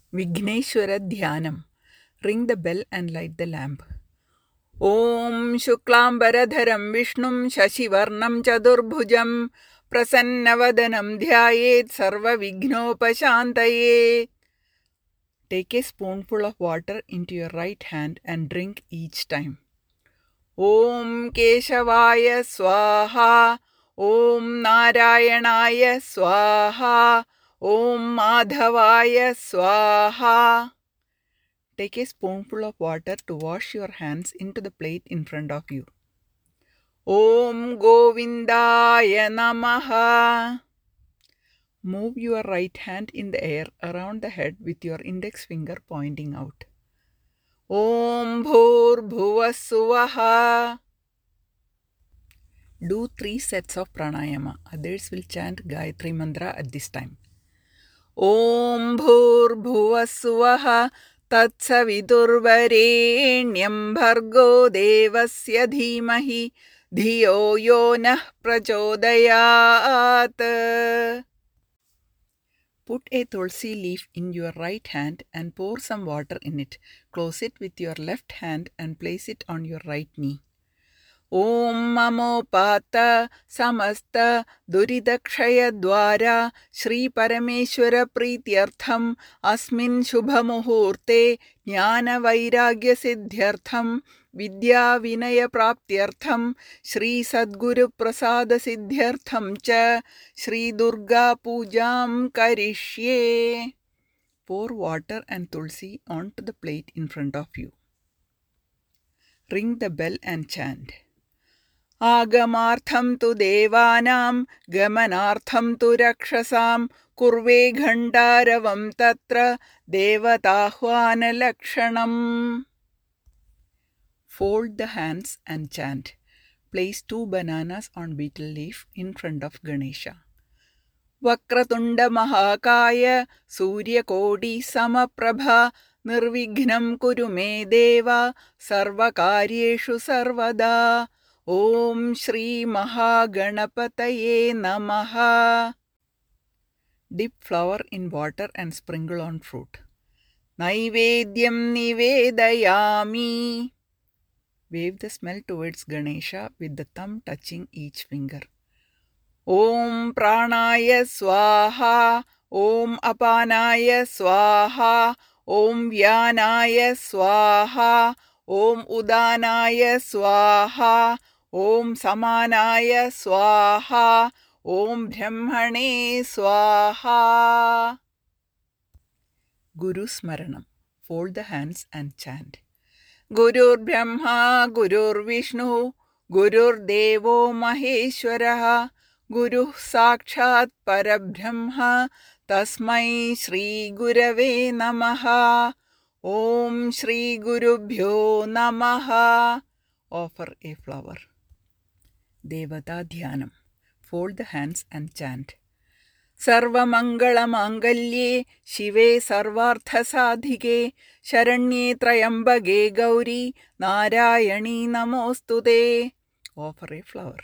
Vigneshwara Dhyanam. Ring the bell and light the lamp. Om Shuklambaradharam Vishnum Shashivarnam Chadurbhujam Prasannavadanam Dhyayet Sarva Vignopashantaye. Take a spoonful of water into your right hand and drink each time. Om Keshavaya Swaha. Om Narayanaya Swaha. Om Madhavaya Swaha. Take a spoonful of water to wash your hands into the plate in front of you. Om Govindaya Namaha. Move your right hand in the air around the head with your index finger pointing out. Om Bhur-Bhuvah-Suvah. Do 3 sets of pranayama. Others will chant Gayatri Mantra at this time. Om Bhur-Bhuvah-Suvah. Tatsavidurvarenyam Bhargo Devasya Dhimahi Dhiyo Yo Nah Prachodayat. Put a tulsi leaf in your right hand and pour some water in it. Close it with your left hand and place it on your right knee. Om Mamopata Samasta Duridakshayadwara Shri Parameshwara Prityartham Asmin Shubhamuhurte Jnana Vairagya Siddhyartham Vidya Vinaya Praptyartham Shri Sadguru Prasada Siddhyartham Cha Shri Durga Pujam Karishye. Pour water and tulsi onto the plate in front of you. Ring the bell and chant. Agamartham tu devanam gamanartham tu rakshasam kurve ghandaravam tatra devatahvana lakshanam. Fold the hands and chant. Place 2 bananas on betel leaf in front of Ganesha. Vakratunda Mahakaya Surya Kodi Samaprabha Nirvighnam Kuru Me Deva Sarvakaryeshu Sarvada. Om Shri Mahaganapataye Namaha. Dip flour in water and sprinkle on fruit. Naivedyam Nivedayami. Wave the smell towards Ganesha with the thumb touching each finger. Om Pranaya Swaha. Om Apanaya Swaha. Om Vyanaya Swaha. Om Udanaya Swaha. Om Samanaya Swaha. Om Brahmane Swaha. Guru Smaranam. Fold the hands and chant. Gurur Brahma, Gurur Vishnu, Gurur Devo Maheshwaraha, Guru Sakshat Parabrahma, Tasmai Shri Gurave Namaha. Om Shri Gurubhyo Namaha. Offer a flower. Devata Dhyanam. Fold the hands and chant. Sarva Mangala Mangalye Shive Sarvartha Sadhike Sharanye Trayambage Gauri Narayani Namostude. Offer a flower.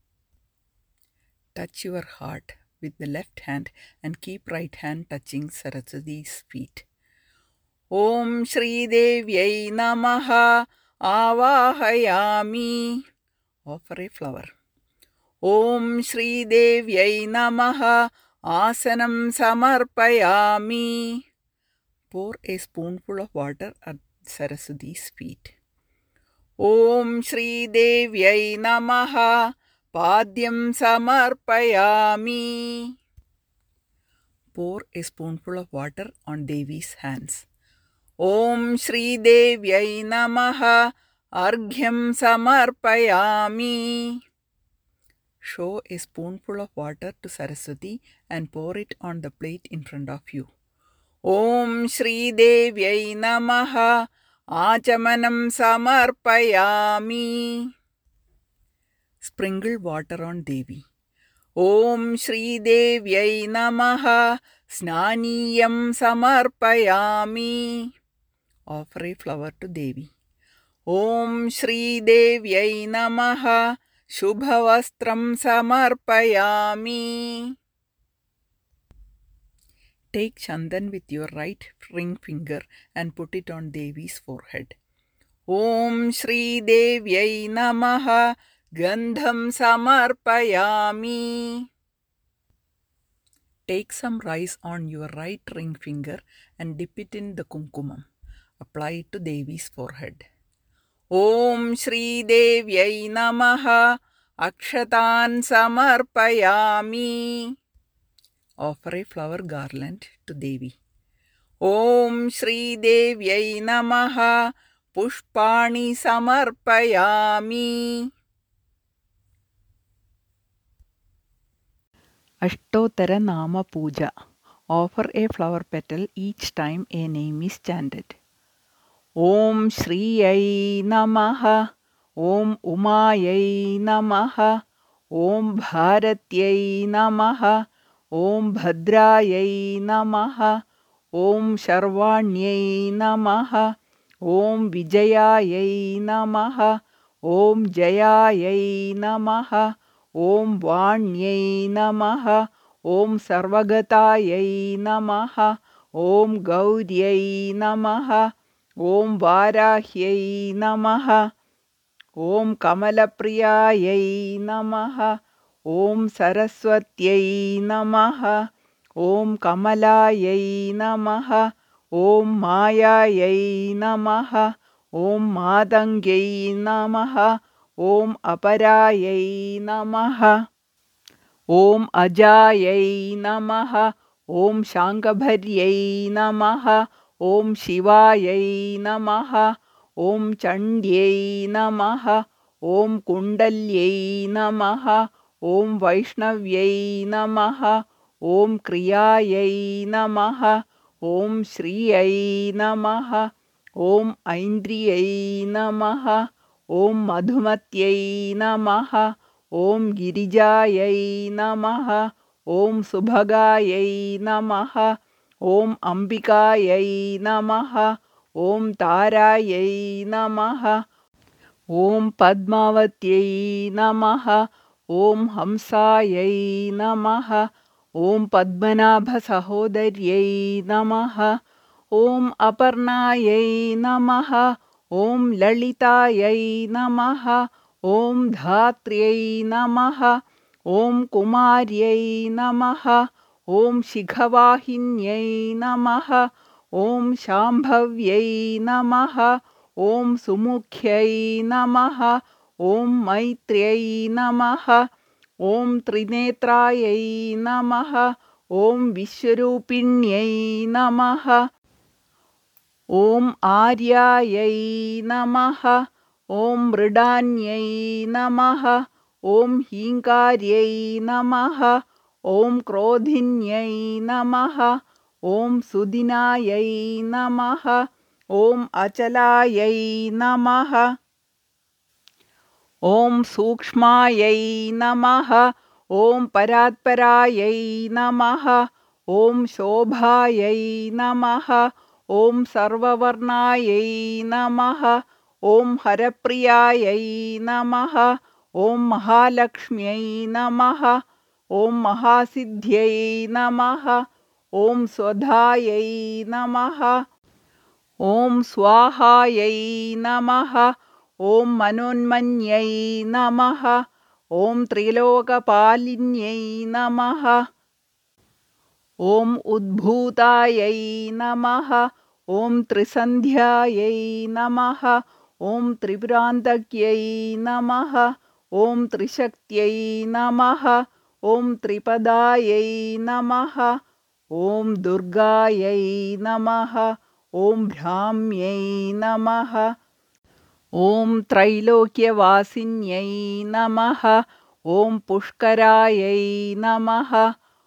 Touch your heart with the left hand and keep right hand touching Saraswati's feet. Om Shri Devyai Namaha Avahayami. Offer a flower. Om Shri Devyai Namaha Asanam Samarpayami. Pour a spoonful of water at Saraswati's feet. Om Shri Devyai Namaha Padyam Samarpayami. Pour a spoonful of water on Devi's hands. Om Shri Devyai Namaha Arghyam Samarpayami. Show a spoonful of water to Saraswati and pour it on the plate in front of you. Om Shri Devyai Namaha Achamanam Samarpayami. Sprinkle water on Devi. Om Shri Devyai Namaha Snaniyam Samarpayami. Offer a flower to Devi. Om Shri Devyai Namaha Shubhavastram Samarpayami. Take chandan with your right ring finger and put it on Devi's forehead. Om Shri Devyai Namaha Gandham Samarpayami. Take some rice on your right ring finger and dip it in the kumkumam. Apply it to Devi's forehead. Om Shri Devyai Namaha Akshatan Samarpayami. Offer a flower garland to Devi. Om Shri Devyai Namaha Pushpani Samarpayami. Ashtotara Nama Puja. Offer a flower petal each time a name is chanted. Om Shriyai Namaha. Om Umayai Namaha. Om Bharatyai Namaha. Om Bhadrayai Namaha. Om Sharvanyai Namaha. Om Vijayayai Namaha. Om Jayayai Namaha. Om Vanyai Namaha. Om Sarvagatayai Namaha. Om Gauryai Namaha. Om Varahyai Namaha. Om Kamalapriyayai Namaha. Om Saraswatyai Namaha. Om Kamalayai Namaha. Om Mayayai Namaha. Om Madangyai Namaha. Om Aparayai Namaha. Om Ajayai Namaha. Om Shankabharyai Namaha. Om Shivayai Namaha. Om Chandyai Namaha. Om Kundalyai Namaha. Om Vaishnavyai Namaha. Om Kriyayai Namaha. Om Shriyai Namaha. Om Aindriyai Namaha. Om Madhumatyai Namaha. Om Girijayai Namaha. Om Subhagayai Namaha. Om Ambikayai Namaha. Om Tarayai Namaha. Om Padmavatyai Namaha. Om Hamsayai Namaha. Om Padmanabha Sahodaryai Namaha. Om Aparnayai Namaha. Om Lalitayai Namaha. Om Dhatriyai Namaha. Om Kumaryai Namaha. Om Shikhavahinyai Namaha. Om Shambhavyai Namaha. Om Sumukhyai Namaha. Om Maitriyai Namaha. Om Trinetrayai Namaha. Om Vishwarupinyai Namaha. Om Aryayai Namaha. Om Mridanyai Namaha. Om Hinkaryai Namaha. Om Krodhinyai Namaha. Om Sudinayai Namaha. Om Achalayai Namaha. Om Sukshmayai Namaha. Om Paratparayai Namaha. Om Shobhayai Namaha. Om Sarvavarnayai Namaha. Om Harapriyayai Namaha. Om Mahalakshmyai Namaha. Om Mahasiddhyai Namaha. Om Swadhayai Namaha. Om Swahayai Namaha. Om Manonmanyai Namaha. Om Trilokapalinyai Namaha. Om Udbhutayai Namaha. Om Trisandhyayai Namaha. Om Tripurantakyai Namaha. Om Trishakyai Namaha. Om Tripadayai Namaha. Om Durgayai Namaha. Om Brahmyai Namaha. Om Trailokyavasinyai Namaha. Om Pushkarayai Namaha.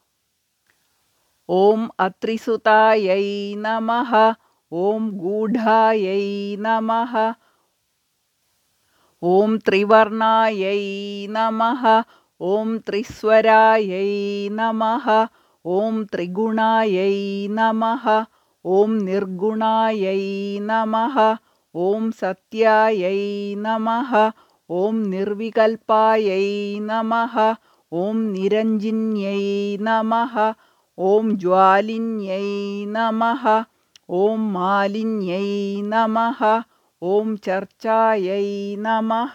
Om Atrisutayai Namaha. Om Gudhayai Namaha. Om Trivarnayai Namaha. Om Triswarayai Namaha. Om Trigunayai Namaha. Om Nirgunayai Namaha. Om Satyayai Namaha. Om Nirvikalpayai Namaha. Om Niranjinyai Namaha. ॐ ज्वालिन्यै नमः ॐ मालिन्यै नमः ॐ चर्चायै नमः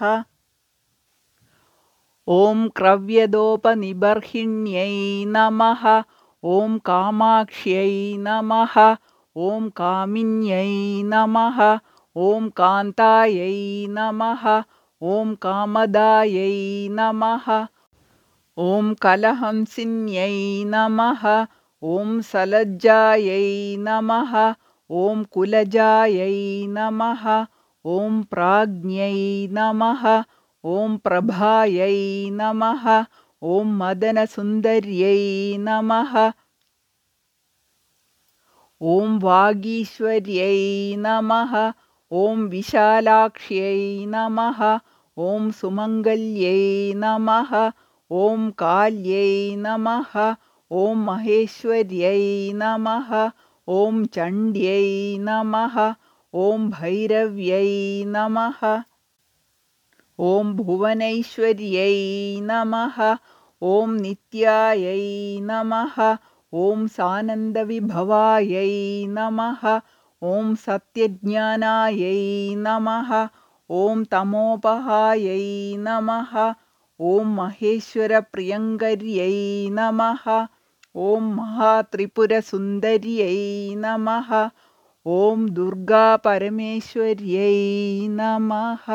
ॐ क्रव्यदोपनिबर्हिण्यै नमः ॐ कामाक्ष्यै नमः ॐ कामिन्यै नमः ॐ कान्तायै नमः ॐ कामदायै नमः ॐ कलहंसिन्यै नमः ॐ सलज्जायै नमः ॐ कुलजायै नमः ॐ प्राज्ञै नमः ॐ प्रभायै नमः ॐ मदनसुन्दर्यै नमः ॐ वागीश्वर्यै नमः ॐ विशालाक्ष्यै नमः ॐ सुमङ्गल्यै नमः ॐ काल्यै नमः ॐ महेश्वर्यै नमः ॐ चण्ड्यै नमः ॐ भैरव्यै नमः ॐ भुवनैश्वर्यै नमः ॐ नित्यायै नमः ॐ सानन्दविभवायै नमः ॐ सत्यज्ञानायै नमः ॐ तमोपहायै नमः ॐ महेश्वरप्रियङ्कर्यै नमः ॐ महात्रिपुरसुन्दर्यै नमः ॐ दुर्गापरमेश्वर्यै नमः.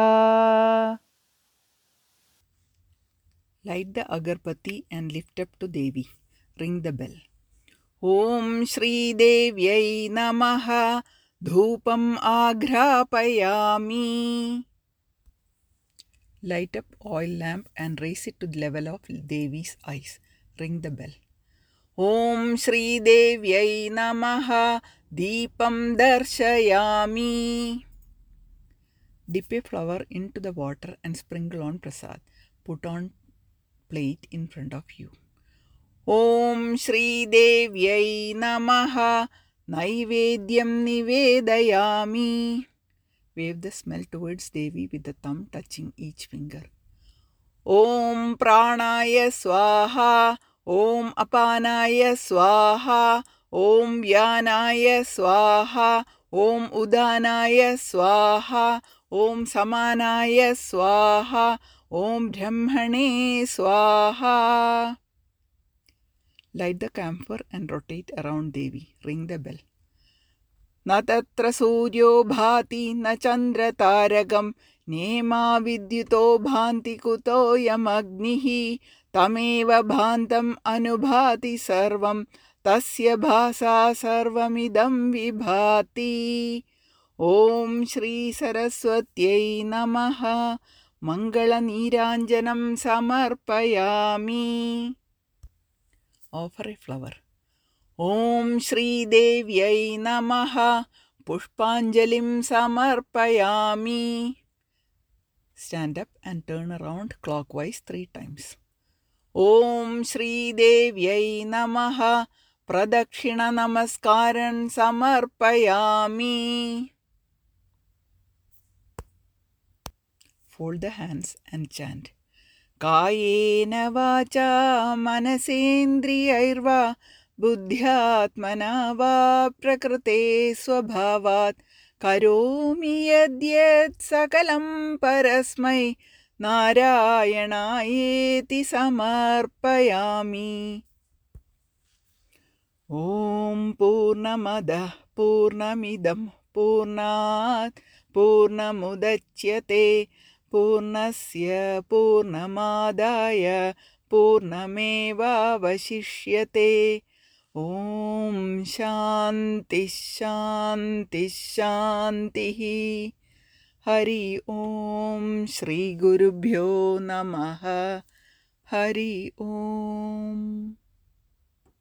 Light the agarbatti and lift up to Devi. Ring the bell. ॐ श्रीदेव्यै नमः धूपम् आघ्रापयामि. Light up oil lamp and raise it to the level of Devi's eyes. Ring the bell. ॐ श्रीदेव्यै नमः दीपं दर्शयामि. Dip a flower into the water and sprinkle on prasad. Put on plate in front of you. ॐ श्रीदेव्यै नमः नैवेद्यं निवेदयामि. Wave the smell towards Devi with the thumb touching each finger. ॐ प्राणाय स्वाहा ॐ अपानाय स्वाहा ॐ व्यानाय स्वाहा ॐ उदानाय स्वाहा ॐ समानाय स्वाहा ॐ ब्रह्मणे स्वाहा. Light the camphor and rotate around Devi. Ring the bell. न तत्र सूर्यो भाति न चन्द्रतारकं नेमा विद्युतो भान्ति कुतोऽयमग्निः तमेव भान्तम् अनुभाति सर्वं तस्य भासा सर्वमिदं विभाति. ॐ श्री सरस्वत्यै नमः मङ्गलनीराञ्जनं समर्पयामि. Offer a flower. ॐ श्रीदेव्यै नमः पुष्पाञ्जलिं समर्पयामि. Stand up and turn around clockwise 3 times. ॐ श्रीदेव्यै नमः प्रदक्षिणनमस्कारं समर्पयामि. Fold the hands and chant. कायेन वाचा मनसेन्द्रियैर्वा बुद्ध्यात्मना वा प्रकृते स्वभावात् करोमि यद्यत् सकलं परस्मै नारायणायेति समर्पयामि. ॐ पूर्णमदः पूर्णमिदं पूर्णात् पूर्णमुदच्यते पूर्णस्य पूर्णमादाय पूर्णमेवावशिष्यते. ॐ शान्तिः शान्तिः शान्तिः. हरि ॐ श्रीगुरुभ्यो नमः. हरि ॐ.